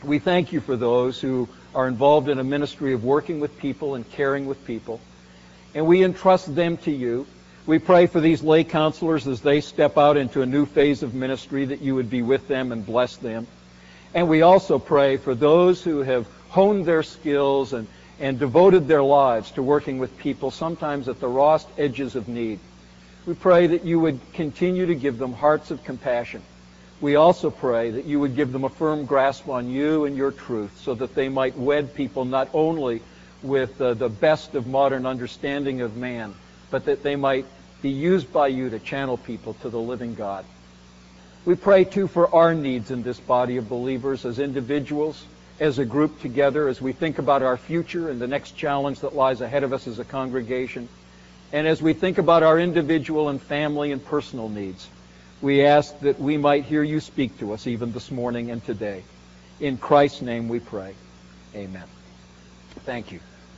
We thank you for those who are involved in a ministry of working with people and caring with people. And we entrust them to you. We pray for these lay counselors as they step out into a new phase of ministry, that you would be with them and bless them. And we also pray for those who have honed their skills and devoted their lives to working with people, sometimes at the rawest edges of need. We pray that you would continue to give them hearts of compassion. We also pray that you would give them a firm grasp on you and your truth, so that they might wed people not only with the best of modern understanding of man, but that they might be used by you to channel people to the living God. We pray, too, for our needs in this body of believers as individuals, as a group together, as we think about our future and the next challenge that lies ahead of us as a congregation, and as we think about our individual and family and personal needs. We ask that we might hear you speak to us even this morning and today. In Christ's name we pray. Amen. Thank you.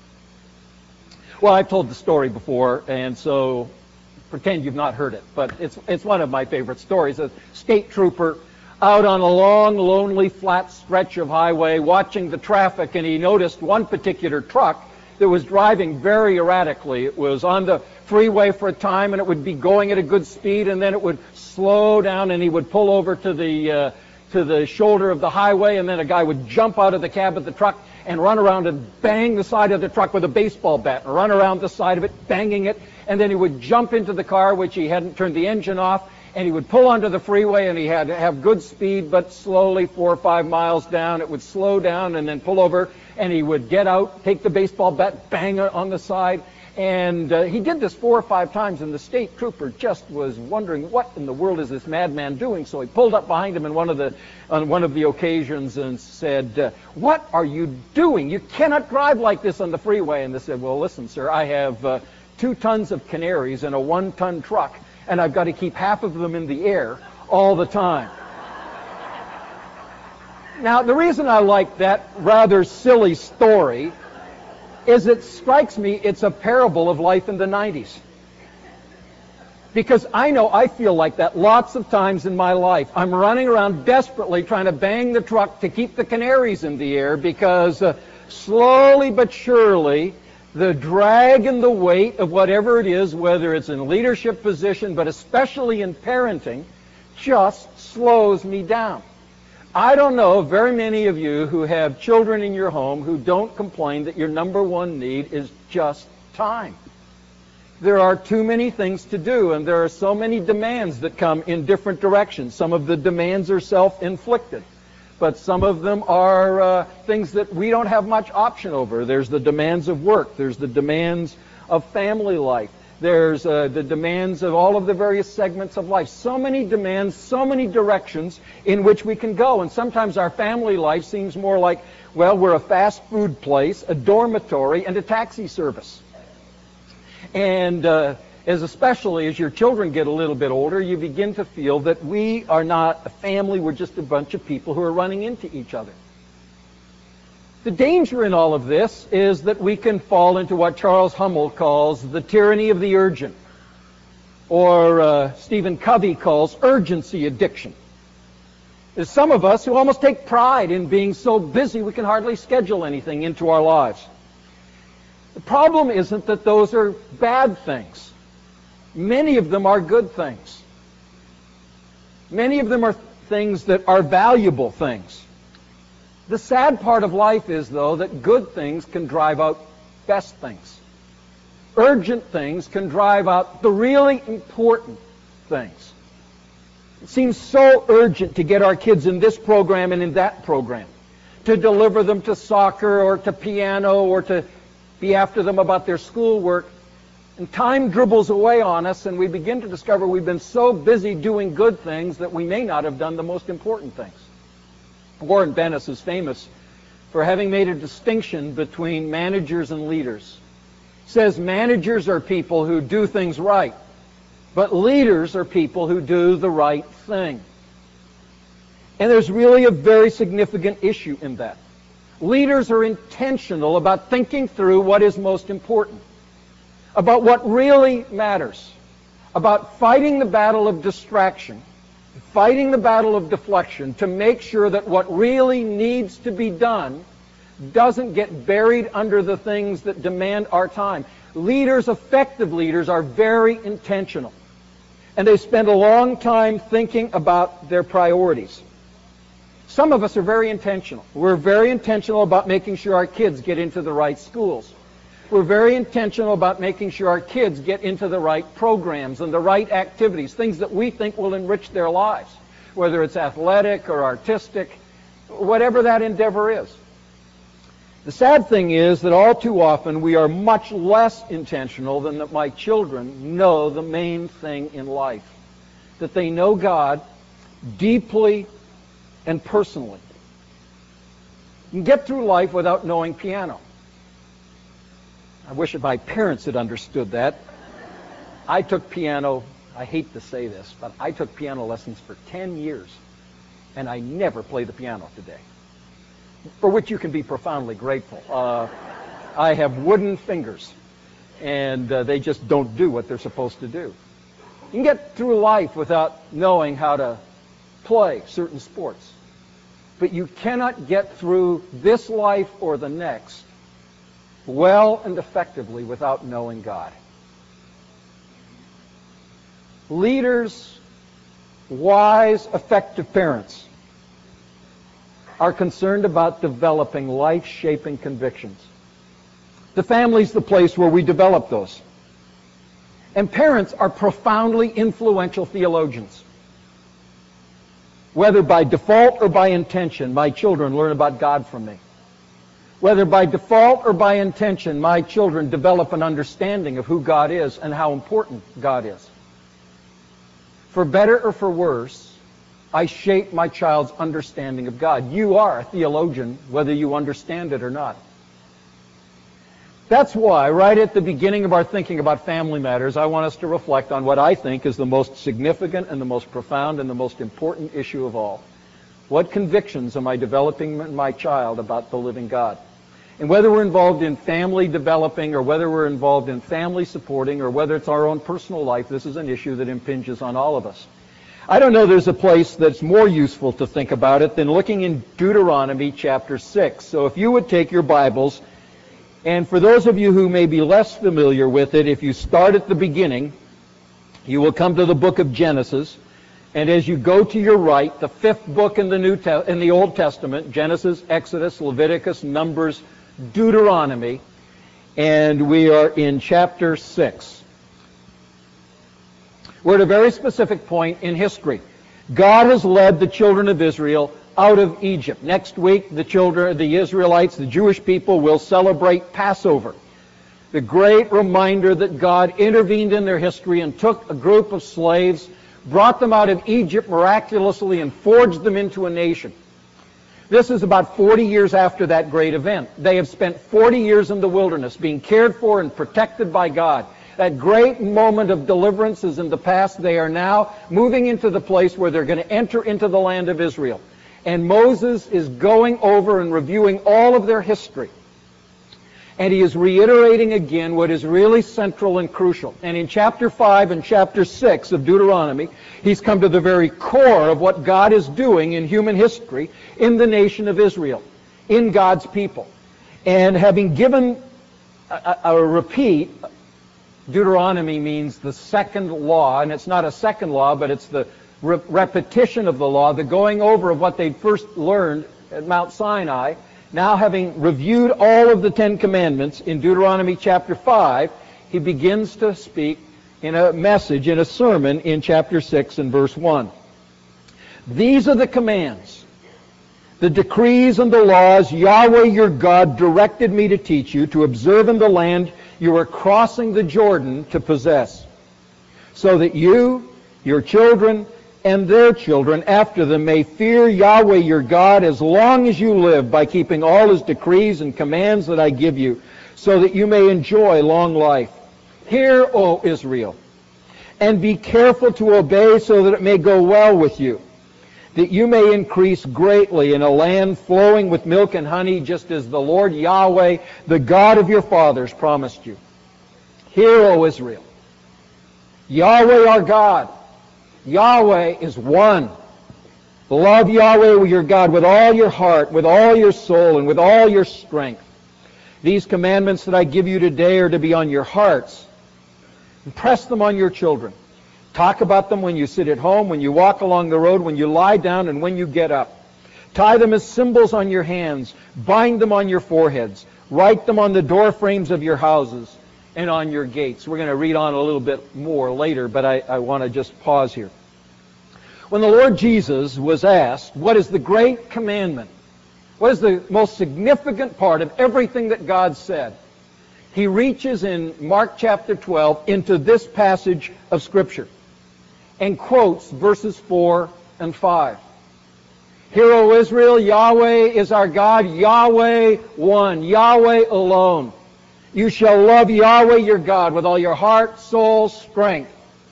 Well, I've told the story before, and so pretend you've not heard it, but it's one of my favorite stories. A state trooper out on a long, lonely, flat stretch of highway watching the traffic, and he noticed one particular truck that was driving very erratically. It was on the freeway for a time, and it would be going at a good speed, and then it would slow down, and he would pull over to the shoulder of the highway, and then a guy would jump out of the cab of the truck and run around and bang the side of the truck with a baseball bat, and run around the side of it, banging it, and then he would jump into the car, which he hadn't turned the engine off, and he would pull onto the freeway, and he had to have good speed, but slowly, 4 or 5 miles down. It would slow down and then pull over, and he would get out, take the baseball bat, bang it on the side. And he did this 4 or 5 times, and the state trooper just was wondering, what in the world is this madman doing? So he pulled up behind him on one of the occasions and said, what are you doing? You cannot drive like this on the freeway. And they said, well, listen, sir, I have 2 tons of canaries in a 1-ton truck, and I've got to keep half of them in the air all the time. Now, the reason I like that rather silly story is it strikes me it's a parable of life in the 90s. Because I know I feel like that lots of times in my life. I'm running around desperately trying to bang the truck to keep the canaries in the air, because slowly but surely the drag and the weight of whatever it is, whether it's in leadership position, but especially in parenting, just slows me down. I don't know very many of you who have children in your home who don't complain that your number one need is just time. There are too many things to do, and there are so many demands that come in different directions. Some of the demands are self-inflicted, but some of them are things that we don't have much option over. There's the demands of work. There's the demands of family life. There's the demands of all of the various segments of life. So many demands, so many directions in which we can go. And sometimes our family life seems more like, well, we're a fast food place, a dormitory, and a taxi service. And especially as your children get a little bit older, you begin to feel that we are not a family, we're just a bunch of people who are running into each other. The danger in all of this is that we can fall into what Charles Hummel calls the tyranny of the urgent, or Stephen Covey calls urgency addiction. There's some of us who almost take pride in being so busy we can hardly schedule anything into our lives. The problem isn't that those are bad things. Many of them are good things. Many of them are things that are valuable things. The sad part of life is, though, that good things can drive out best things. Urgent things can drive out the really important things. It seems so urgent to get our kids in this program and in that program, to deliver them to soccer or to piano or to be after them about their schoolwork. And time dribbles away on us, and we begin to discover we've been so busy doing good things that we may not have done the most important things. Warren Bennis is famous for having made a distinction between managers and leaders. He says managers are people who do things right, but leaders are people who do the right thing. And there's really a very significant issue in that. Leaders are intentional about thinking through what is most important, about what really matters, about fighting the battle of distraction fighting the battle of deflection to make sure that what really needs to be done doesn't get buried under the things that demand our time. Leaders, effective leaders, are very intentional. And they spend a long time thinking about their priorities. Some of us are very intentional. We're very intentional about making sure our kids get into the right schools. We're very intentional about making sure our kids get into the right programs and the right activities, things that we think will enrich their lives, whether it's athletic or artistic, whatever that endeavor is. The sad thing is that all too often we are much less intentional than that my children know the main thing in life, that they know God deeply and personally. You can get through life without knowing piano. I wish my parents had understood that. I took piano, I hate to say this, but I took piano lessons for 10 years, and I never play the piano today, for which you can be profoundly grateful. I have wooden fingers, and they just don't do what they're supposed to do. You can get through life without knowing how to play certain sports, but you cannot get through this life or the next well and effectively without knowing God. Leaders, wise, effective parents are concerned about developing life-shaping convictions. The family's the place where we develop those. And parents are profoundly influential theologians. Whether by default or by intention, my children learn about God from me. Whether by default or by intention, my children develop an understanding of who God is and how important God is. For better or for worse, I shape my child's understanding of God. You are a theologian, whether you understand it or not. That's why, right at the beginning of our thinking about family matters, I want us to reflect on what I think is the most significant and the most profound and the most important issue of all. What convictions am I developing in my child about the living God? And whether we're involved in family developing or whether we're involved in family supporting or whether it's our own personal life, this is an issue that impinges on all of us. I don't know there's a place that's more useful to think about it than looking in Deuteronomy chapter 6. So if you would take your Bibles, and for those of you who may be less familiar with it, if you start at the beginning, you will come to the book of Genesis. And as you go to your right, the fifth book in the Old Testament, Genesis, Exodus, Leviticus, Numbers, Deuteronomy, and we are in chapter 6. We're at a very specific point in history. God has led the children of Israel out of Egypt. Next week, the Israelites, the Jewish people, will celebrate Passover, the great reminder that God intervened in their history and took a group of slaves, brought them out of Egypt miraculously, and forged them into a nation. This is about 40 years after that great event. They have spent 40 years in the wilderness being cared for and protected by God. That great moment of deliverance is in the past. They are now moving into the place where they're going to enter into the land of Israel. And Moses is going over and reviewing all of their history. And he is reiterating again what is really central and crucial. And in chapter 5 and chapter 6 of Deuteronomy, he's come to the very core of what God is doing in human history in the nation of Israel, in God's people. And having given a repeat, Deuteronomy means the second law, and it's not a second law, but it's the repetition of the law, the going over of what they'd first learned at Mount Sinai. Now, having reviewed all of the Ten Commandments in Deuteronomy chapter 5, he begins to speak in a message, in a sermon in chapter 6 and verse 1. These are the commands, the decrees and the laws Yahweh your God directed me to teach you, to observe in the land you are crossing the Jordan to possess, so that you, your children, and their children after them may fear Yahweh your God as long as you live, by keeping all his decrees and commands that I give you, so that you may enjoy long life. Hear, O Israel, and be careful to obey, so that it may go well with you, that you may increase greatly in a land flowing with milk and honey, just as the Lord Yahweh, the God of your fathers, promised you. Hear, O Israel, Yahweh our God, Yahweh is one. Love Yahweh your God with all your heart, with all your soul, and with all your strength. These commandments that I give you today are to be on your hearts. Impress them on your children. Talk about them when you sit at home, when you walk along the road, when you lie down, and when you get up. Tie them as symbols on your hands. Bind them on your foreheads. Write them on the door frames of your houses and on your gates. We're going to read on a little bit more later, but I want to just pause here. When the Lord Jesus was asked, what is the great commandment? What is the most significant part of everything that God said? He reaches in Mark chapter 12 into this passage of Scripture and quotes verses 4 and 5. Hear, O Israel, Yahweh is our God, Yahweh one, Yahweh alone. You shall love Yahweh your God with all your heart, soul, strength.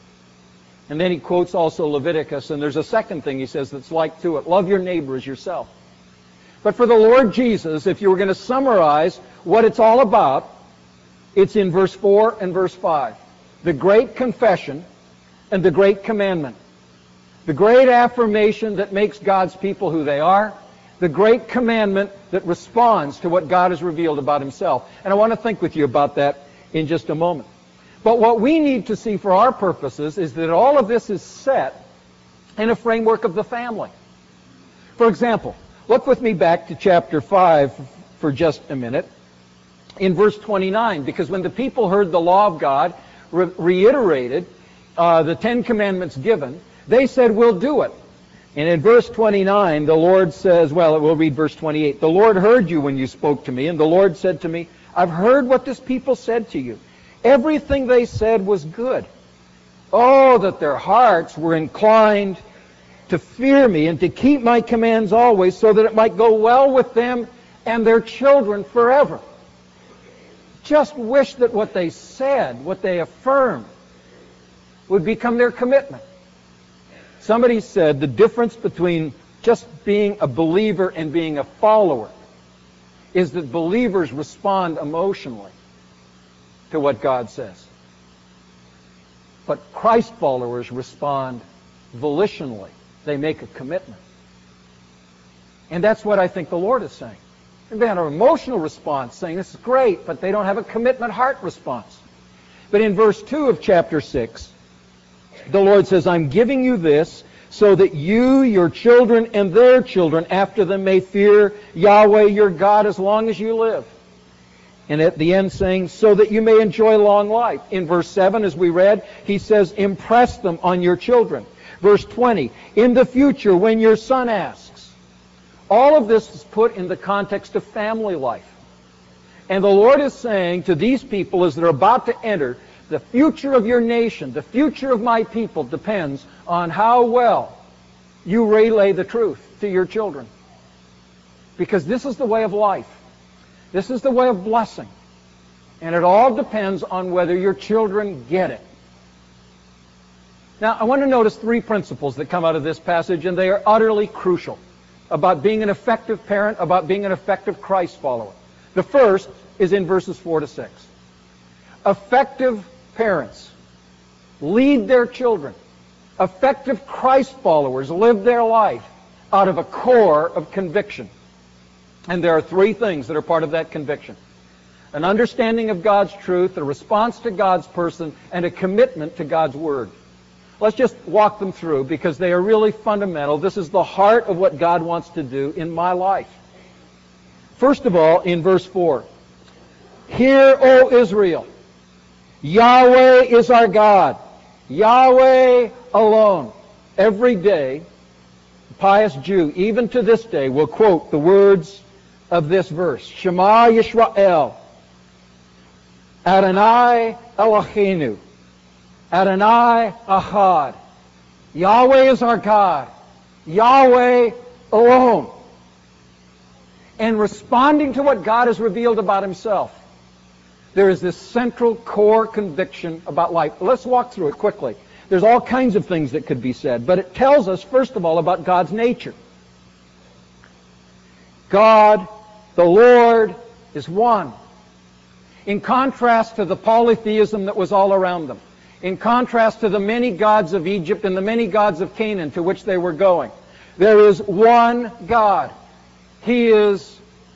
And then he quotes also Leviticus, and there's a second thing he says that's like to it. Love your neighbor as yourself. But for the Lord Jesus, if you were going to summarize what it's all about, it's in verse 4 and verse 5. The great confession and the great commandment. The great affirmation that makes God's people who they are. The great commandment that responds to what God has revealed about himself. And I want to think with you about that in just a moment. But what we need to see for our purposes is that all of this is set in a framework of the family. For example, look with me back to chapter 5 for just a minute. In verse 29, because when the people heard the law of God reiterated, the Ten Commandments given, they said, we'll do it. And in verse 29, the Lord says, well, we'll read verse 28. The Lord heard you when you spoke to me, and the Lord said to me, I've heard what this people said to you. Everything they said was good. Oh, that their hearts were inclined to fear me and to keep my commands always, so that it might go well with them and their children forever. Just wish that what they said, what they affirmed, would become their commitment. Somebody said the difference between just being a believer and being a follower is that believers respond emotionally to what God says. But Christ followers respond volitionally. They make a commitment. And that's what I think the Lord is saying. They had an emotional response saying this is great, but they don't have a commitment heart response. But in verse 2 of chapter 6, the Lord says, I'm giving you this so that you, your children, and their children after them may fear Yahweh your God as long as you live. And at the end saying, so that you may enjoy long life. In verse 7, as we read, he says, impress them on your children. Verse 20, in the future when your son asks. All of this is put in the context of family life. And the Lord is saying to these people as they're about to enter, the future of your nation, the future of my people depends on how well you relay the truth to your children. Because this is the way of life. This is the way of blessing. And it all depends on whether your children get it. Now, I want to notice three principles that come out of this passage, and they are utterly crucial about being an effective parent, about being an effective Christ follower. The first is in verses 4 to 6. Effective parents lead their children. Effective Christ followers live their life out of a core of conviction. And there are three things that are part of that conviction. An understanding of God's truth, a response to God's person, and a commitment to God's Word. Let's just walk them through because they are really fundamental. This is the heart of what God wants to do in my life. First of all, in verse 4, Hear, O Israel, Yahweh is our God, Yahweh alone. Every day, the pious Jew, even to this day, will quote the words of this verse. Shema Yisrael, Adonai Eloheinu, Adonai Ahad. Yahweh is our God, Yahweh alone. And responding to what God has revealed about himself, there is this central core conviction about life. Let's walk through it quickly. There's all kinds of things that could be said, but it tells us, first of all, about God's nature. God, the Lord, is one. In contrast to the polytheism that was all around them. In contrast to the many gods of Egypt and the many gods of Canaan to which they were going, there is one God. He is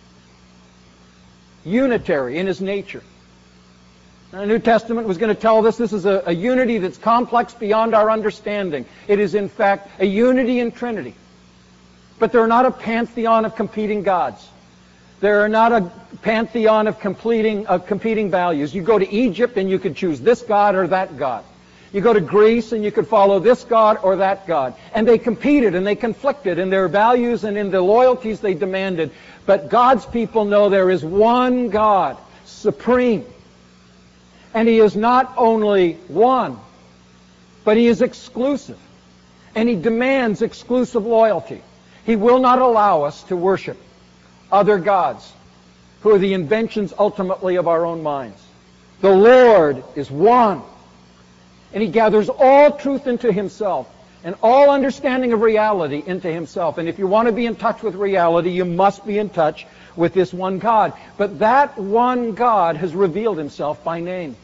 unitary in His nature. The New Testament was going to tell us this is a unity that's complex beyond our understanding. It is, in fact, a unity in Trinity. But they're not a pantheon of competing gods. They're not a pantheon of competing values. You go to Egypt and you could choose this god or that god. You go to Greece and you could follow this god or that god. And they competed and they conflicted in their values and in the loyalties they demanded. But God's people know there is one God, supreme. And He is not only one, but He is exclusive. And He demands exclusive loyalty. He will not allow us to worship other gods who are the inventions ultimately of our own minds. The Lord is one. And He gathers all truth into Himself and all understanding of reality into Himself. And if you want to be in touch with reality, you must be in touch with this one God. But that one God has revealed Himself by name.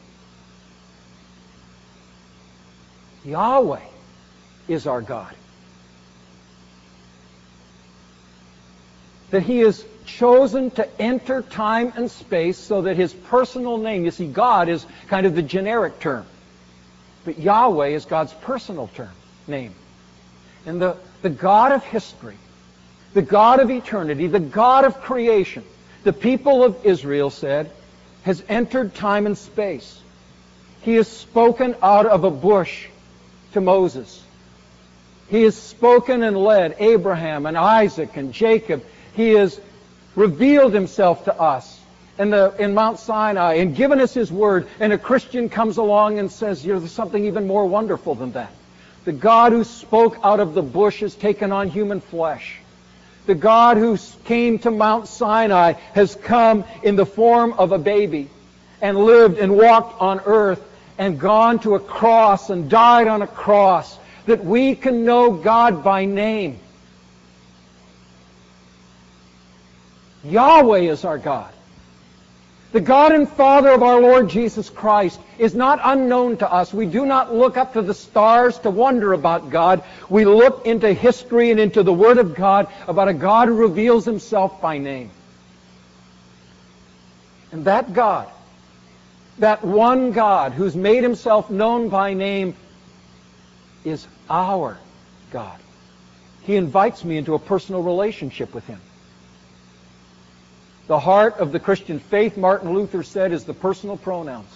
Yahweh is our God. That He has chosen to enter time and space so that His personal name, you see, God is kind of the generic term, but Yahweh is God's personal name. And the God of history, the God of eternity, the God of creation, the people of Israel said, has entered time and space. He has spoken out of a bush to Moses. He has spoken and led Abraham and Isaac and Jacob. He has revealed Himself to us in Mount Sinai and given us His Word. And a Christian comes along and says, there's something even more wonderful than that. The God who spoke out of the bush has taken on human flesh. The God who came to Mount Sinai has come in the form of a baby and lived and walked on earth and gone to a cross and died on a cross that we can know God by name. Yahweh is our God. The God and Father of our Lord Jesus Christ is not unknown to us. We do not look up to the stars to wonder about God. We look into history and into the Word of God about a God who reveals Himself by name. And that God, that one God who's made Himself known by name, is our God. He invites me into a personal relationship with Him. The heart of the Christian faith, Martin Luther said, is the personal pronouns.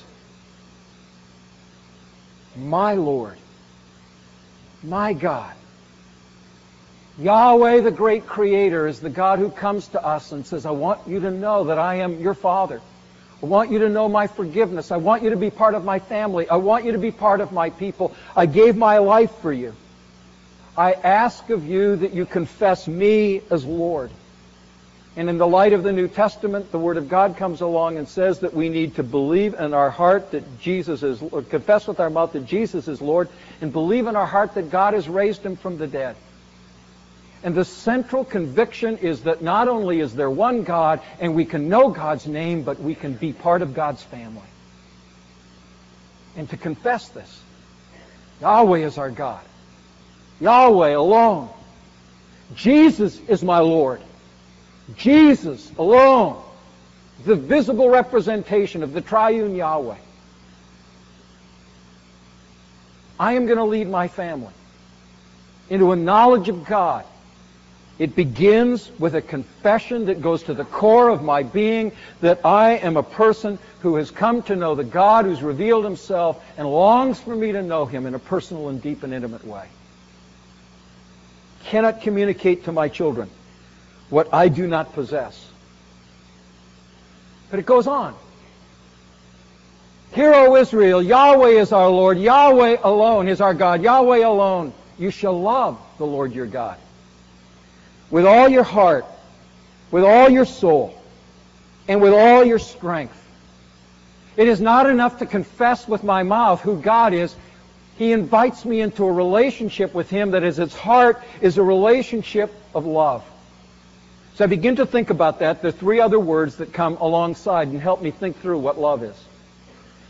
My Lord, my God. Yahweh, the great Creator, is the God who comes to us and says, I want you to know that I am your Father. I want you to know my forgiveness. I want you to be part of my family. I want you to be part of my people. I gave my life for you. I ask of you that you confess me as Lord. And in the light of the New Testament, the Word of God comes along and says that we need to believe in our heart that Jesus is Lord, confess with our mouth that Jesus is Lord, and believe in our heart that God has raised Him from the dead. And the central conviction is that not only is there one God, and we can know God's name, but we can be part of God's family. And to confess this, Yahweh is our God. Yahweh alone. Jesus is my Lord. Jesus alone, the visible representation of the triune Yahweh. I am going to lead my family into a knowledge of God. It begins with a confession that goes to the core of my being that I am a person who has come to know the God who's revealed Himself and longs for me to know Him in a personal and deep and intimate way. Cannot communicate to my children what I do not possess. But it goes on. Hear, O Israel, Yahweh is our Lord. Yahweh alone is our God. Yahweh alone. You shall love the Lord your God with all your heart, with all your soul, and with all your strength. It is not enough to confess with my mouth who God is. He invites me into a relationship with Him that at its heart is a relationship of love. So I begin to think about that. There are three other words that come alongside and help me think through what love is.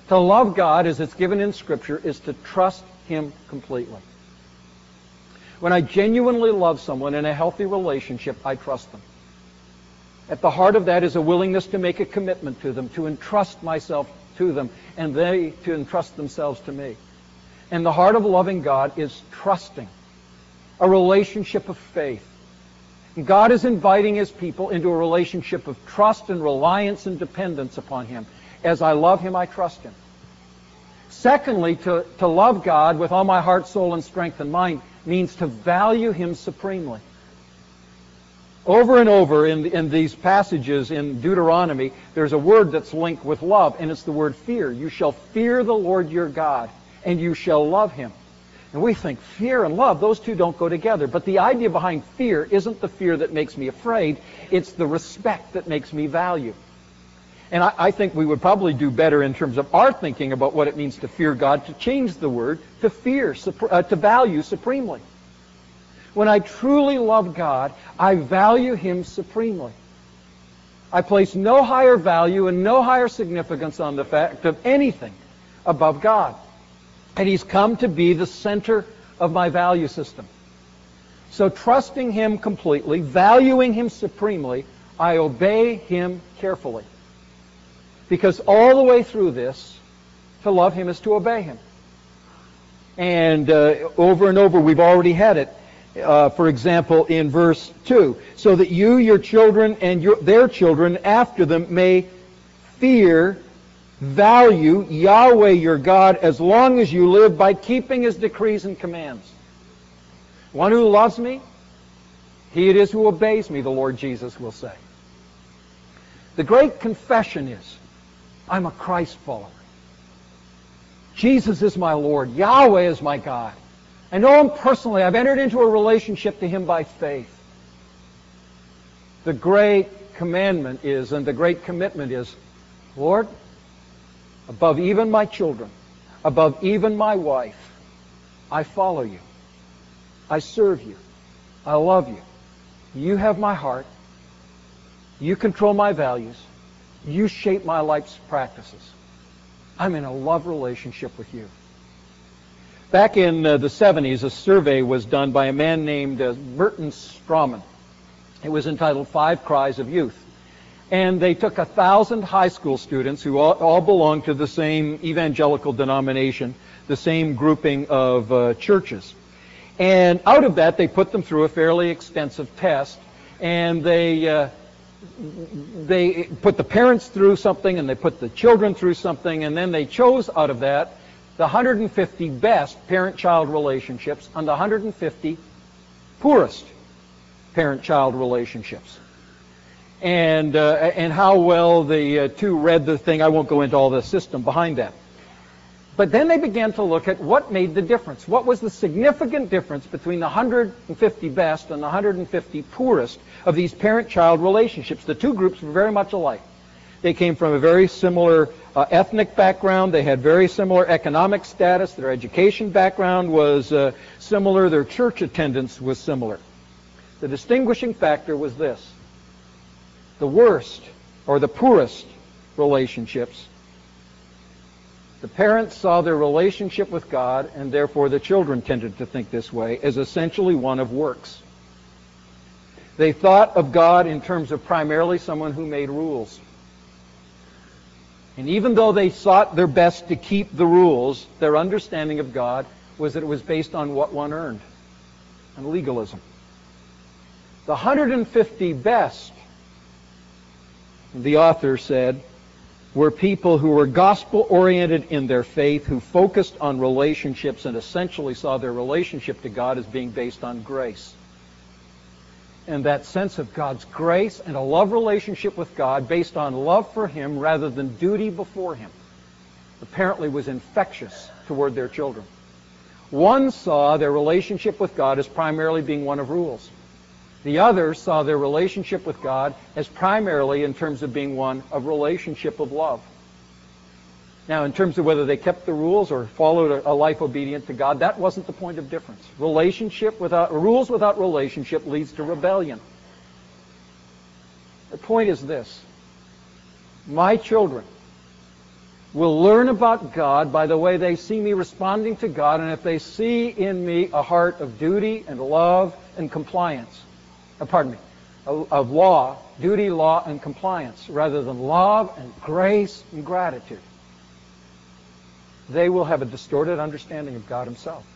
To love God, as it's given in Scripture, is to trust Him completely. When I genuinely love someone in a healthy relationship, I trust them. At the heart of that is a willingness to make a commitment to them, to entrust myself to them, and they to entrust themselves to me. And the heart of loving God is trusting, a relationship of faith. And God is inviting His people into a relationship of trust and reliance and dependence upon Him. As I love Him, I trust Him. Secondly, to love God with all my heart, soul, and strength and mind means to value Him supremely. Over and over in these passages in Deuteronomy, there's a word that's linked with love, and it's the word fear. You shall fear the Lord your God, and you shall love Him. And we think fear and love, those two don't go together. But the idea behind fear isn't the fear that makes me afraid. It's the respect that makes me value. And I think we would probably do better in terms of our thinking about what it means to fear God, to change the word to fear, to value supremely. When I truly love God, I value Him supremely. I place no higher value and no higher significance on the fact of anything above God. And He's come to be the center of my value system. So trusting Him completely, valuing Him supremely, I obey Him carefully. Because all the way through this, to love Him is to obey Him. And over and over, we've already had it. For example, in verse 2, so that you, your children, and their children after them may fear, value Yahweh your God as long as you live by keeping His decrees and commands. One who loves me, he it is who obeys me, the Lord Jesus will say. The great confession is, I'm a Christ follower. Jesus is my Lord. Yahweh is my God. I know Him personally. I've entered into a relationship to Him by faith. The great commandment is, and the great commitment is, Lord, above even my children, above even my wife, I follow You. I serve You. I love You. You have my heart. You control my values. You shape my life's practices. I'm in a love relationship with You. Back in the 70s, a survey was done by a man named Merton Strawman. It was entitled 5 Cries of Youth. And they took 1,000 high school students who all belonged to the same evangelical denomination, the same grouping of churches. And out of that, they put them through a fairly extensive test, and they put the parents through something, and they put the children through something, and then they chose out of that the 150 best parent-child relationships and the 150 poorest parent-child relationships. And how well the two read the thing, I won't go into all the system behind that. But then they began to look at what made the difference. What was the significant difference between the 150 best and the 150 poorest of these parent-child relationships? The two groups were very much alike. They came from a very similar ethnic background. They had very similar economic status. Their education background was similar. Their church attendance was similar. The distinguishing factor was this. The worst, or the poorest relationships, the parents saw their relationship with God, and therefore the children tended to think this way, as essentially one of works. They thought of God in terms of primarily someone who made rules. And even though they sought their best to keep the rules, their understanding of God was that it was based on what one earned, on legalism. The 150 best, the author said, were people who were gospel-oriented in their faith, who focused on relationships and essentially saw their relationship to God as being based on grace. And that sense of God's grace and a love relationship with God based on love for Him rather than duty before Him apparently was infectious toward their children. One saw their relationship with God as primarily being one of rules. The other saw their relationship with God as primarily in terms of being one of relationship of love. Now, in terms of whether they kept the rules or followed a life obedient to God, that wasn't the point of difference. Rules without relationship leads to rebellion. The point is this. My children, will learn about God by the way they see me responding to God, and if they see in me a heart of duty and love and compliance. Of law, duty, law, and compliance, rather than love and grace and gratitude. They will have a distorted understanding of God Himself.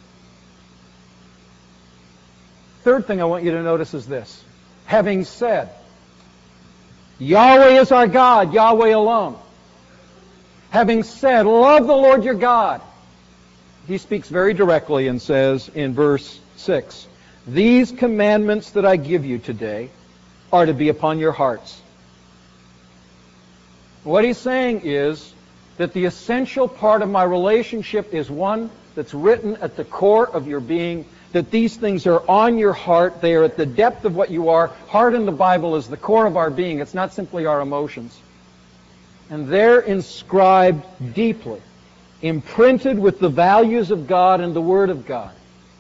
Third thing I want you to notice is this. Having said, Yahweh is our God, Yahweh alone. Having said, love the Lord your God, He speaks very directly and says in verse 6, these commandments that I give you today are to be upon your hearts. What He's saying is that the essential part of my relationship is one that's written at the core of your being, that these things are on your heart. They are at the depth of what you are. Heart in the Bible is the core of our being. It's not simply our emotions. And they're inscribed deeply, imprinted with the values of God and the Word of God.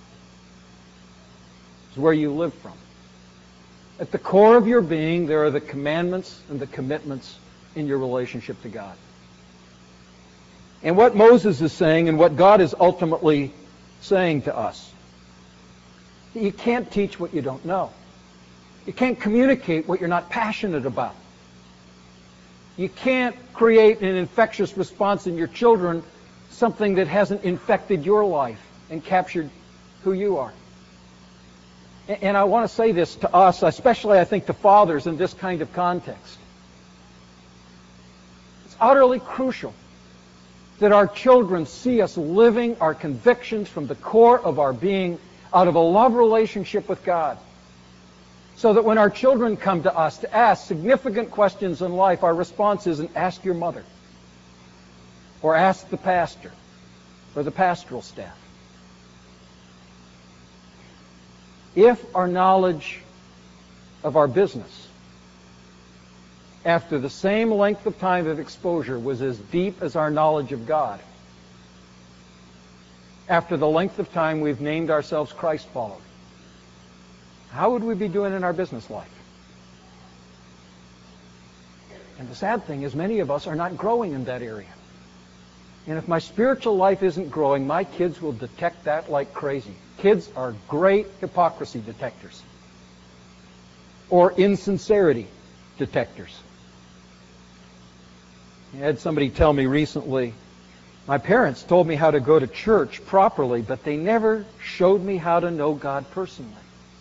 It's where you live from. At the core of your being, there are the commandments and the commitments in your relationship to God. And what Moses is saying and what God is ultimately saying to us, you can't teach what you don't know. You can't communicate what you're not passionate about. You can't create an infectious response in your children, something that hasn't infected your life and captured who you are. And I want to say this to us, especially I think to fathers in this kind of context. It's utterly crucial that our children see us living our convictions from the core of our being out of a love relationship with God. So that when our children come to us to ask significant questions in life, our response isn't ask your mother or ask the pastor or the pastoral staff. If our knowledge of our business after the same length of time of exposure was as deep as our knowledge of God, after the length of time we've named ourselves Christ followers, how would we be doing in our business life? And the sad thing is many of us are not growing in that area. And if my spiritual life isn't growing, my kids will detect that like crazy. Kids are great hypocrisy detectors or insincerity detectors. I had somebody tell me recently, my parents told me how to go to church properly, but they never showed me how to know God personally.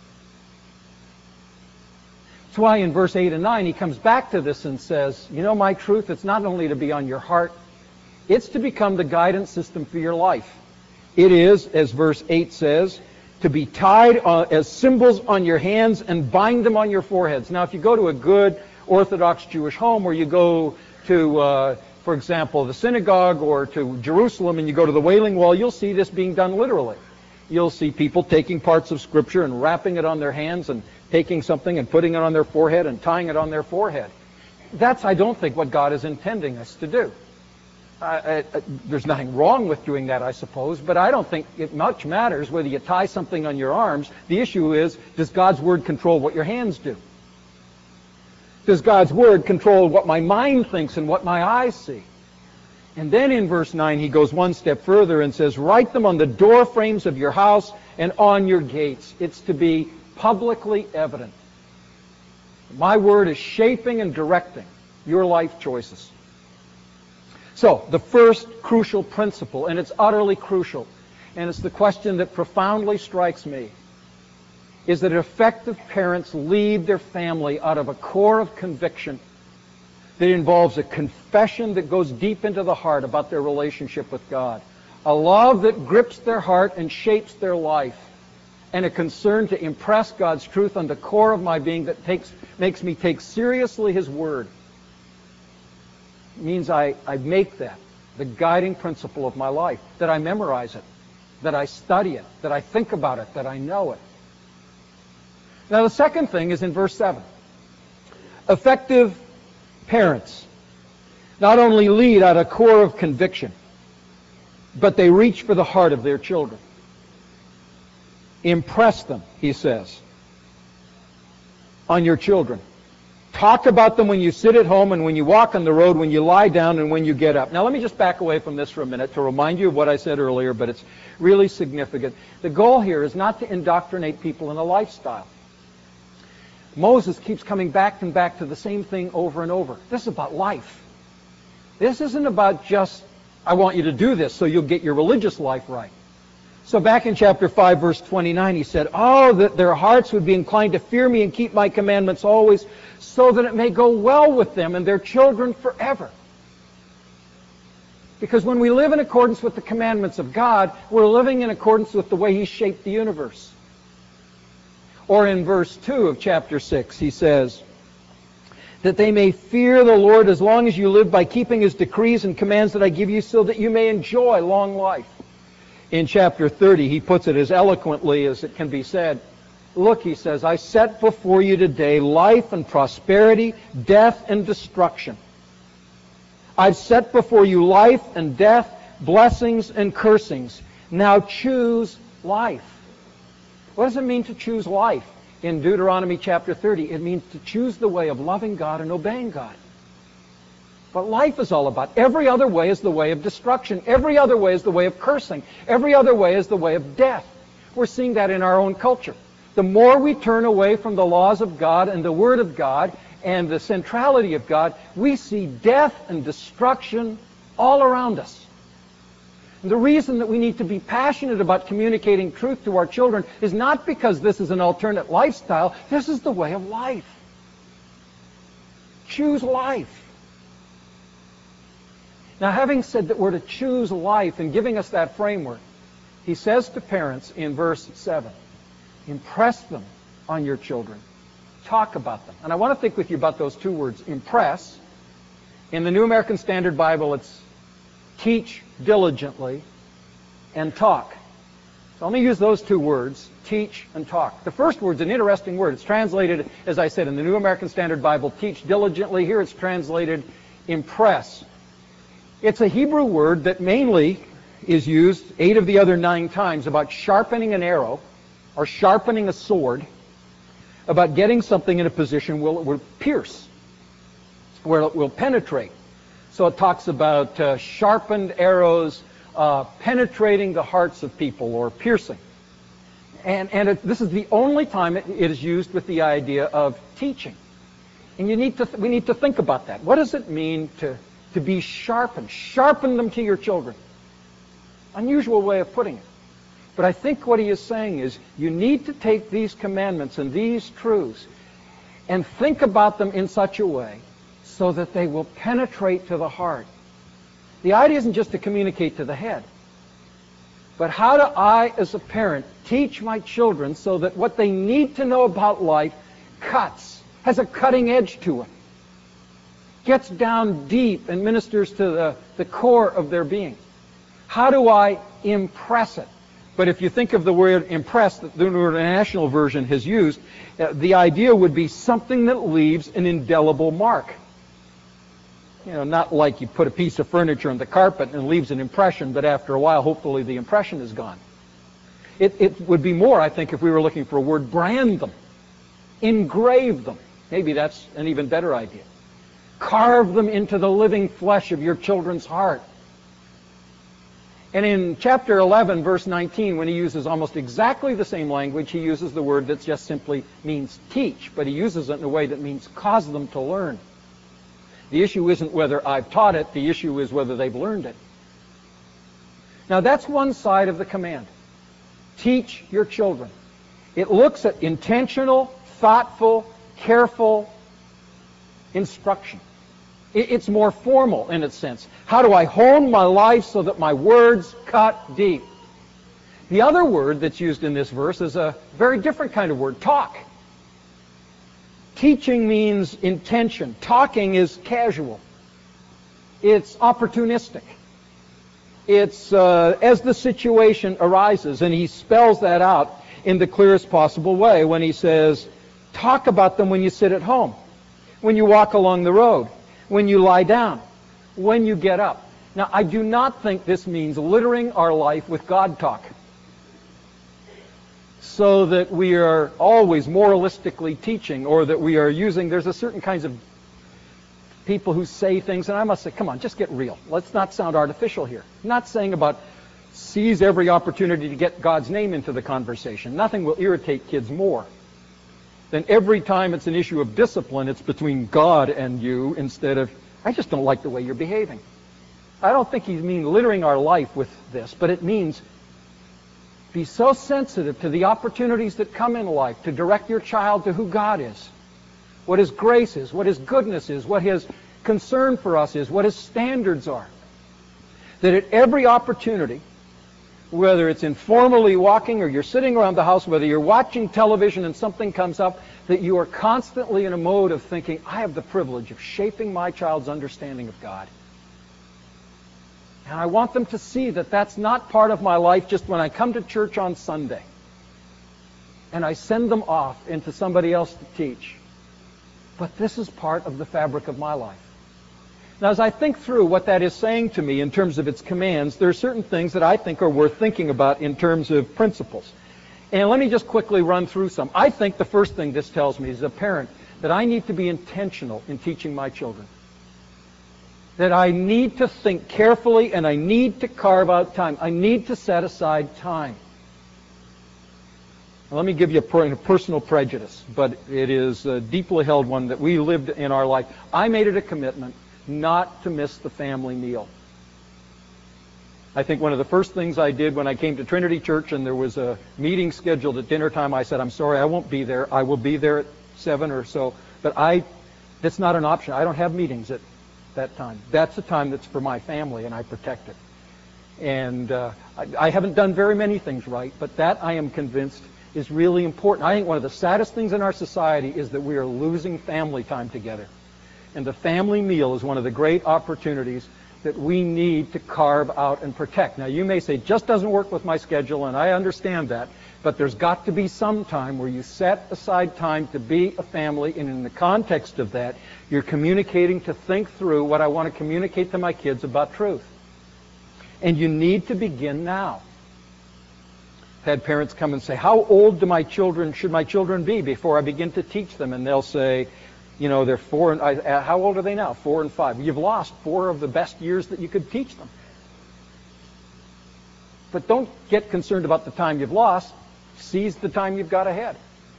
That's why in verse 8 and 9 he comes back to this and says, you know my truth, it's not only to be on your heart, it's to become the guidance system for your life. It is, as verse 8 says, to be tied as symbols on your hands and bind them on your foreheads. Now if you go to a good Orthodox Jewish home, or you go to, for example, the synagogue or to Jerusalem and you go to the Wailing Wall, you'll see this being done literally. You'll see people taking parts of Scripture and wrapping it on their hands and taking something and putting it on their forehead and tying it on their forehead. That's, I don't think, what God is intending us to do. There's nothing wrong with doing that, I suppose, but I don't think it much matters whether you tie something on your arms. The issue is, does God's Word control what your hands do? Does God's Word control what my mind thinks and what my eyes see? And then in verse 9 he goes one step further and says, write them on the door frames of your house and on your gates. It's to be publicly evident. My Word is shaping and directing your life choices. So, the first crucial principle, and it's utterly crucial, and it's the question that profoundly strikes me, is that effective parents lead their family out of a core of conviction that involves a confession that goes deep into the heart about their relationship with God, a love that grips their heart and shapes their life, and a concern to impress God's truth on the core of my being that makes me take seriously His Word. It means I make that the guiding principle of my life, that I memorize it, that I study it, that I think about it, that I know it. Now the second thing is in verse 7. Effective parents not only lead out a core of conviction, but they reach for the heart of their children. Impress them, he says, on your children. Talk about them when you sit at home and when you walk on the road, when you lie down and when you get up. Now let me just back away from this for a minute to remind you of what I said earlier, but it's really significant. The goal here is not to indoctrinate people in a lifestyle. Moses keeps coming back and back to the same thing over and over. This is about life. This isn't about just, I want you to do this so you'll get your religious life right. So back in chapter 5, verse 29, he said, "Oh, that their hearts would be inclined to fear me and keep my commandments always, so that it may go well with them and their children forever." Because when we live in accordance with the commandments of God, we're living in accordance with the way He shaped the universe. Or in verse 2 of chapter 6, he says, "That they may fear the Lord as long as you live by keeping His decrees and commands that I give you, so that you may enjoy long life." In chapter 30, he puts it as eloquently as it can be said. "Look," he says, "I set before you today life and prosperity, death and destruction. I've set before you life and death, blessings and cursings. Now choose life." What does it mean to choose life? In Deuteronomy chapter 30, it means to choose the way of loving God and obeying God. But life is all about. Every other way is the way of destruction. Every other way is the way of cursing. Every other way is the way of death. We're seeing that in our own culture. The more we turn away from the laws of God and the Word of God and the centrality of God, we see death and destruction all around us. And the reason that we need to be passionate about communicating truth to our children is not because this is an alternate lifestyle. This is the way of life. Choose life. Now, having said that we're to choose life and giving us that framework, he says to parents in verse 7, impress them on your children. Talk about them. And I want to think with you about those two words, impress. In the New American Standard Bible, it's teach diligently and talk. So let me use those two words, teach and talk. The first word's an interesting word. It's translated, as I said, in the New American Standard Bible, teach diligently. Here it's translated impress. It's a Hebrew word that mainly is used 8 of the other 9 times about sharpening an arrow or sharpening a sword, about getting something in a position where it will pierce, where it will penetrate. So it talks about sharpened arrows penetrating the hearts of people or piercing. And this is the only time it is used with the idea of teaching. And we need to think about that. What does it mean to be sharpened? Sharpen them to your children. Unusual way of putting it. But I think what he is saying is you need to take these commandments and these truths and think about them in such a way so that they will penetrate to the heart. The idea isn't just to communicate to the head, but how do I, as a parent, teach my children so that what they need to know about life cuts, has a cutting edge to it, gets down deep and ministers to the core of their being. How do I impress it? But if you think of the word impress that the International Version has used, the idea would be something that leaves an indelible mark. You know, not like you put a piece of furniture on the carpet and it leaves an impression, but after a while, hopefully the impression is gone. It would be more, I think, if we were looking for a word, brand them, engrave them. Maybe that's an even better idea. Carve them into the living flesh of your children's heart. And in chapter 11, verse 19, when he uses almost exactly the same language, he uses the word that just simply means teach, but he uses it in a way that means cause them to learn. The issue isn't whether I've taught it, the issue is whether they've learned it. Now that's one side of the command. Teach your children. It looks at intentional, thoughtful, careful instruction. It's more formal in its sense. How do I hone my life so that my words cut deep? The other word that's used in this verse is a very different kind of word, talk. Teaching means intention. Talking is casual. It's opportunistic. It's as the situation arises, and he spells that out in the clearest possible way when he says, talk about them when you sit at home, when you walk along the road, when you lie down, when you get up. Now, I do not think this means littering our life with God talk. so that we are always moralistically teaching, or that we are using, there's a certain kinds of people who say things, and I must say, come on, just get real. Let's not sound artificial here. I'm not saying about seize every opportunity to get God's name into the conversation. Nothing will irritate kids more than every time it's an issue of discipline, it's between God and you, instead of, I just don't like the way you're behaving. I don't think he's mean littering our life with this, but it means be so sensitive to the opportunities that come in life to direct your child to who God is, what His grace is, what His goodness is, what His concern for us is, what His standards are. That at every opportunity, whether it's informally walking or you're sitting around the house, whether you're watching television and something comes up, that you are constantly in a mode of thinking, I have the privilege of shaping my child's understanding of God. And I want them to see that that's not part of my life just when I come to church on Sunday and I send them off into somebody else to teach. But this is part of the fabric of my life. Now, as I think through what that is saying to me in terms of its commands, there are certain things that I think are worth thinking about in terms of principles. And let me just quickly run through some. I think the first thing this tells me as a parent, that I need to be intentional in teaching my children. That I need to think carefully and I need to carve out time. I need to set aside time. Now, let me give you a personal prejudice, but it is a deeply held one that we lived in our life. I made it a commitment not to miss the family meal. I think one of the first things I did when I came to Trinity Church and there was a meeting scheduled at dinner time, I said, I'm sorry, I won't be there. I will be there at 7 or so. But that's not an option. I don't have meetings at that time. That's a time that's for my family, and I protect it. And I haven't done very many things right, but that I am convinced is really important. I think one of the saddest things in our society is that we are losing family time together. And the family meal is one of the great opportunities that we need to carve out and protect. Now, you may say, it just doesn't work with my schedule, and I understand that, but there's got to be some time where you set aside time to be a family, and in the context of that, you're communicating to think through what I want to communicate to my kids about truth. And you need to begin now. I've had parents come and say, how old should my children be before I begin to teach them? And they'll say, they're 4 and how old are they now? 4 and 5. You've lost 4 of the best years that you could teach them. But don't get concerned about the time you've lost. Seize the time you've got ahead.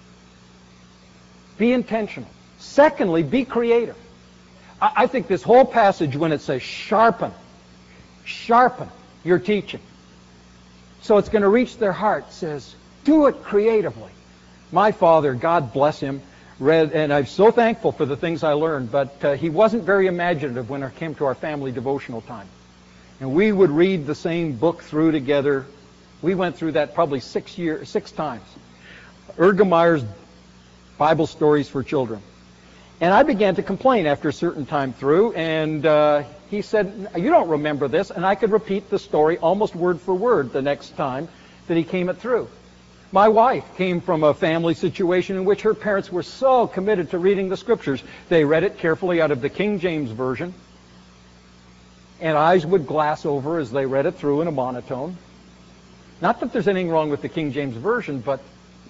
Be intentional. Secondly, be creative. I think this whole passage, when it says sharpen your teaching, so it's going to reach their heart, says, do it creatively. My father, God bless him, read, and I'm so thankful for the things I learned, but he wasn't very imaginative when it came to our family devotional time. And we would read the same book through together. We went through that probably 6 times. Ergemeyer's Bible Stories for Children. And I began to complain after a certain time through, and he said, you don't remember this, and I could repeat the story almost word for word the next time that he came it through. My wife came from a family situation in which her parents were so committed to reading the Scriptures. They read it carefully out of the King James Version, and eyes would glass over as they read it through in a monotone. Not that there's anything wrong with the King James Version, but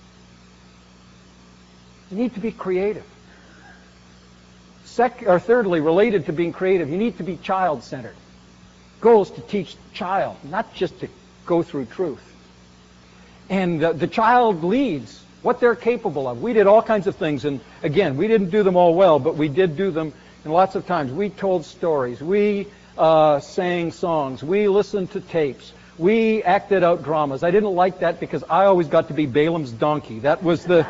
you need to be creative. Thirdly, related to being creative, you need to be child-centered. Goal is to teach the child, not just to go through truth. And the child leads what they're capable of. We did all kinds of things, and again, we didn't do them all well, but we did do them, and lots of times. We told stories. We sang songs. We listened to tapes. We acted out dramas. I didn't like that because I always got to be Balaam's donkey. That was the...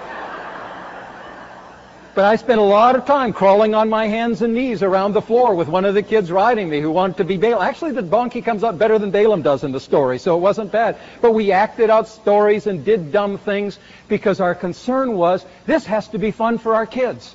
But I spent a lot of time crawling on my hands and knees around the floor with one of the kids riding me who wanted to be Balaam. Actually, the donkey comes out better than Balaam does in the story, so it wasn't bad. But we acted out stories and did dumb things because our concern was, this has to be fun for our kids.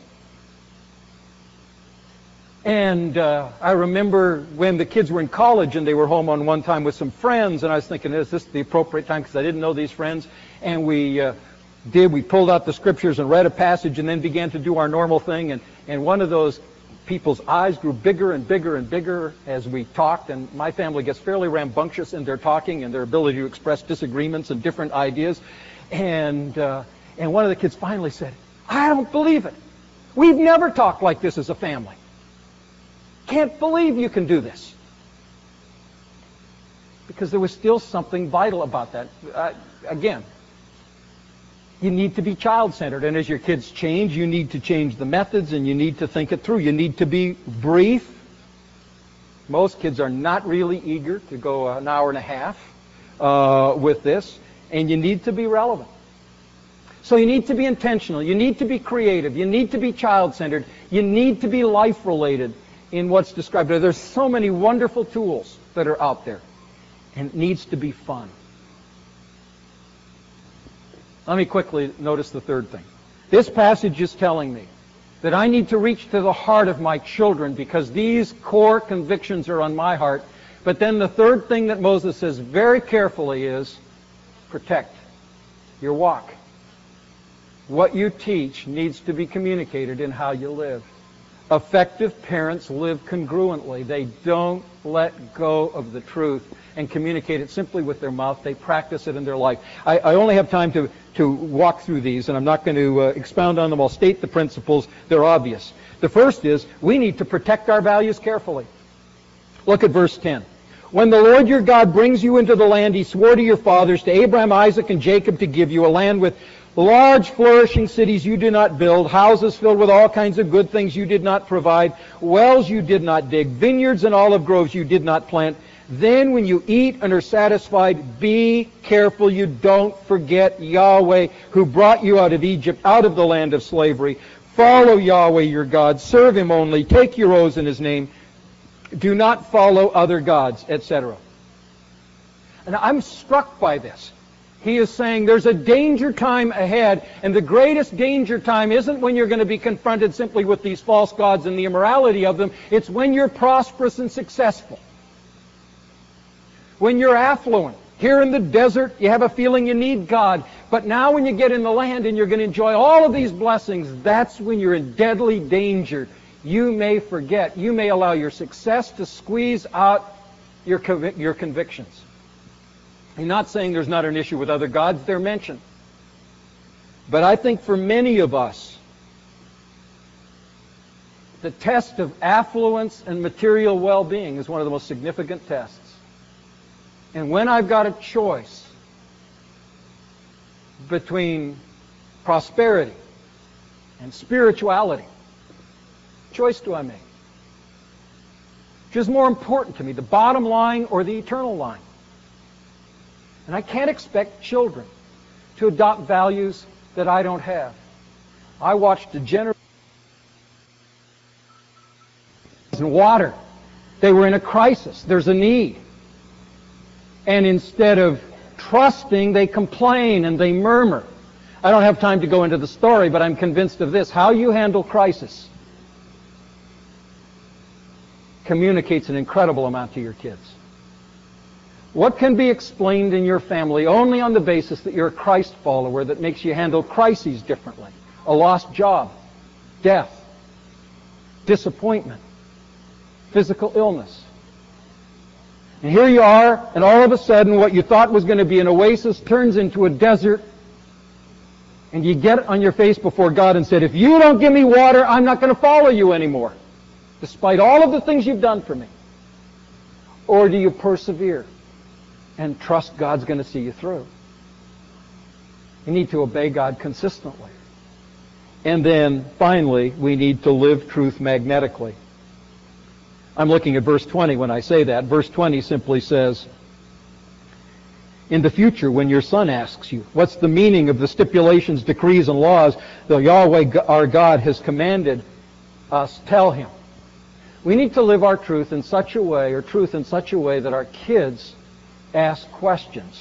And I remember when the kids were in college and they were home on one time with some friends, and I was thinking, is this the appropriate time? Because I didn't know these friends. And we pulled out the Scriptures and read a passage and then began to do our normal thing. And one of those people's eyes grew bigger and bigger and bigger as we talked. And my family gets fairly rambunctious in their talking and their ability to express disagreements and different ideas. And one of the kids finally said, I don't believe it. We've never talked like this as a family. Can't believe you can do this. Because there was still something vital about that. Again, you need to be child-centered. And as your kids change, you need to change the methods and you need to think it through. You need to be brief. Most kids are not really eager to go an hour and a half with this. And you need to be relevant. So you need to be intentional. You need to be creative. You need to be child-centered. You need to be life-related in what's described there. There's so many wonderful tools that are out there. And it needs to be fun. Let me quickly notice the third thing. This passage is telling me that I need to reach to the heart of my children because these core convictions are on my heart. But then the third thing that Moses says very carefully is protect your walk. What you teach needs to be communicated in how you live. Effective parents live congruently. They don't let go of the truth and communicate it simply with their mouth. They practice it in their life. I only have time to walk through these, and I'm not going to expound on them. I'll state the principles. They're obvious. The first is we need to protect our values carefully. Look at verse 10. When the Lord your God brings you into the land he swore to your fathers, to Abraham, Isaac, and Jacob to give you, a land with large flourishing cities you did not build, houses filled with all kinds of good things you did not provide, wells you did not dig, vineyards and olive groves you did not plant, then when you eat and are satisfied, be careful you don't forget Yahweh who brought you out of Egypt, out of the land of slavery. Follow Yahweh your God, serve him only, take your oaths in his name, do not follow other gods, etc. And I'm struck by this. He is saying there's a danger time ahead, and the greatest danger time isn't when you're going to be confronted simply with these false gods and the immorality of them. It's when you're prosperous and successful. When you're affluent. Here in the desert, you have a feeling you need God. But now when you get in the land and you're going to enjoy all of these blessings, that's when you're in deadly danger. You may forget. You may allow your success to squeeze out your convictions. I'm not saying there's not an issue with other gods. They're mentioned. But I think for many of us, the test of affluence and material well-being is one of the most significant tests. And when I've got a choice between prosperity and spirituality, what choice do I make? Which is more important to me, the bottom line or the eternal line? And I can't expect children to adopt values that I don't have. I watched a generation in water. They were in a crisis. There's a need. And instead of trusting, they complain and they murmur. I don't have time to go into the story, but I'm convinced of this. How you handle crisis communicates an incredible amount to your kids. What can be explained in your family only on the basis that you're a Christ follower that makes you handle crises differently? A lost job, death, disappointment, physical illness. And here you are, and all of a sudden what you thought was going to be an oasis turns into a desert, and you get on your face before God and said, if you don't give me water, I'm not going to follow you anymore, despite all of the things you've done for me. Or do you persevere and trust God's going to see you through? You need to obey God consistently. And then, finally, we need to live truth magnetically. I'm looking at verse 20 when I say that. Verse 20 simply says, in the future, when your son asks you, what's the meaning of the stipulations, decrees, and laws that Yahweh our God has commanded us, tell him. We need to live our truth in such a way, that our kids ask questions.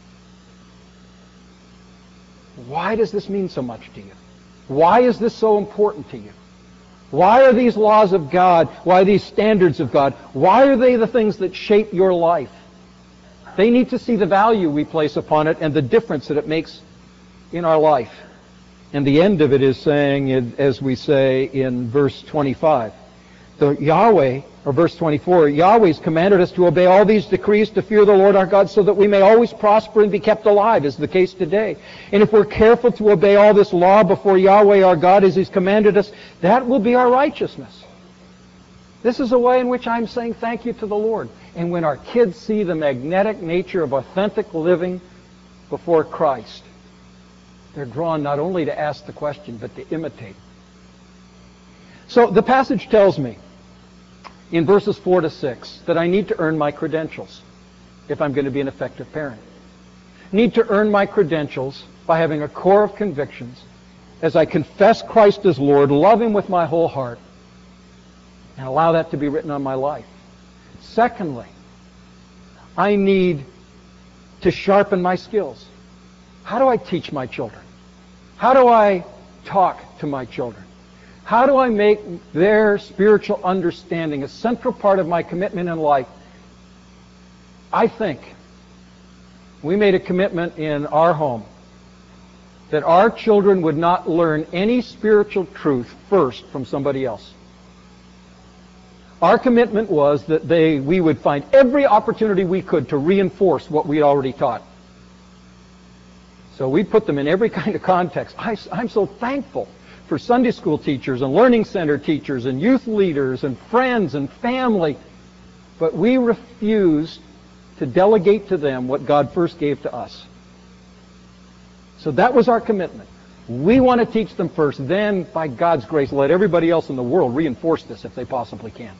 Why does this mean so much to you? Why is this so important to you? Why are these laws of God? Why are these standards of God? Why are they the things that shape your life? They need to see the value we place upon it and the difference that it makes in our life. And the end of it is saying, as we say in verse 25, the Yahweh Or verse 24, Yahweh's commanded us to obey all these decrees, to fear the Lord our God, so that we may always prosper and be kept alive, as the case today. And if we're careful to obey all this law before Yahweh our God as He's commanded us, that will be our righteousness. This is a way in which I'm saying thank you to the Lord. And when our kids see the magnetic nature of authentic living before Christ, they're drawn not only to ask the question, but to imitate. So the passage tells me in verses 4 to 6 that I need to earn my credentials if I'm going to be an effective parent. I need to earn my credentials by having a core of convictions as I confess Christ as Lord, love Him with my whole heart, and allow that to be written on my life. Secondly, I need to sharpen my skills. How do I teach my children? How do I talk to my children? How do I make their spiritual understanding a central part of my commitment in life? I think we made a commitment in our home that our children would not learn any spiritual truth first from somebody else. Our commitment was that we would find every opportunity we could to reinforce what we already taught. So we put them in every kind of context. I'm so thankful for Sunday school teachers and learning center teachers and youth leaders and friends and family. But we refused to delegate to them what God first gave to us. So that was our commitment. We want to teach them first. Then, by God's grace, let everybody else in the world reinforce this if they possibly can.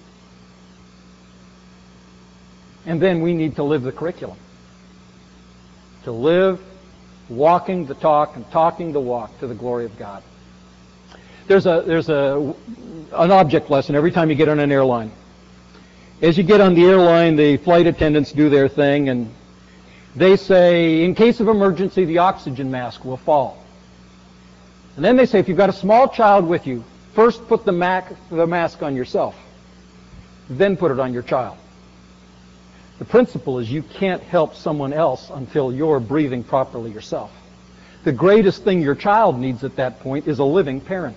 And then we need to live the curriculum. To live walking the talk and talking the walk to the glory of God. There's an object lesson every time you get on an airline. As you get on the airline, the flight attendants do their thing, and they say, in case of emergency, the oxygen mask will fall. And then they say, if you've got a small child with you, first put the mask on yourself, then put it on your child. The principle is you can't help someone else until you're breathing properly yourself. The greatest thing your child needs at that point is a living parent.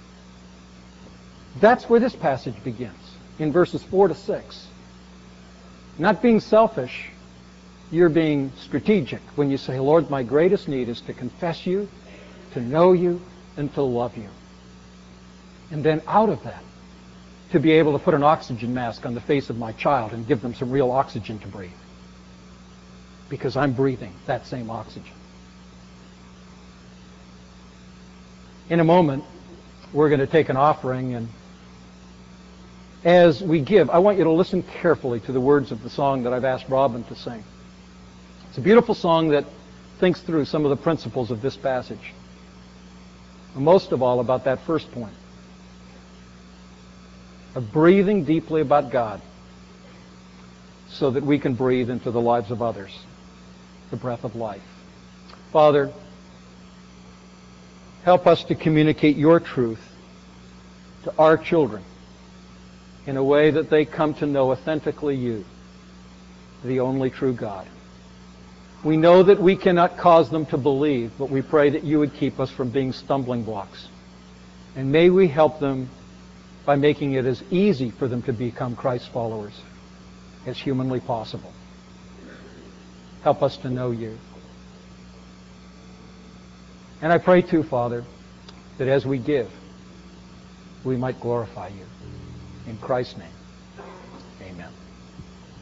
That's where this passage begins, in verses 4 to 6. Not being selfish, you're being strategic when you say, Lord, my greatest need is to confess you, to know you, and to love you. And then out of that, to be able to put an oxygen mask on the face of my child and give them some real oxygen to breathe. Because I'm breathing that same oxygen. In a moment, we're going to take an offering, and as we give, I want you to listen carefully to the words of the song that I've asked Robin to sing. It's a beautiful song that thinks through some of the principles of this passage. And most of all, about that first point of breathing deeply about God so that we can breathe into the lives of others the breath of life. Father, help us to communicate your truth to our children in a way that they come to know authentically you, the only true God. We know that we cannot cause them to believe, but we pray that you would keep us from being stumbling blocks. And may we help them by making it as easy for them to become Christ's followers as humanly possible. Help us to know you. And I pray too, Father, that as we give, we might glorify you. In Christ's name, amen.